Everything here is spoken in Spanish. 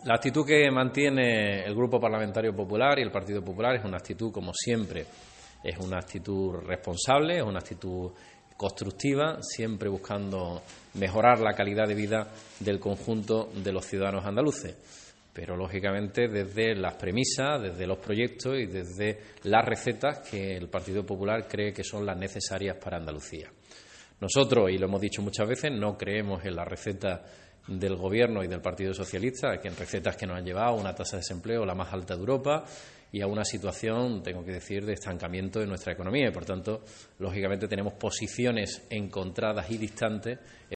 La actitud que mantiene el Grupo Parlamentario Popular y el Partido Popular es una actitud, como siempre, es una actitud responsable, es una actitud constructiva, siempre buscando mejorar la calidad de vida del conjunto de los ciudadanos andaluces, pero lógicamente desde las premisas, desde los proyectos y desde las recetas que el Partido Popular cree que son las necesarias para Andalucía. Nosotros, y lo hemos dicho muchas veces, no creemos en la receta del Gobierno y del Partido Socialista, que en recetas que nos han llevado a una tasa de desempleo la más alta de Europa y a una situación, tengo que decir, de estancamiento de nuestra economía y, por tanto, lógicamente tenemos posiciones encontradas y distantes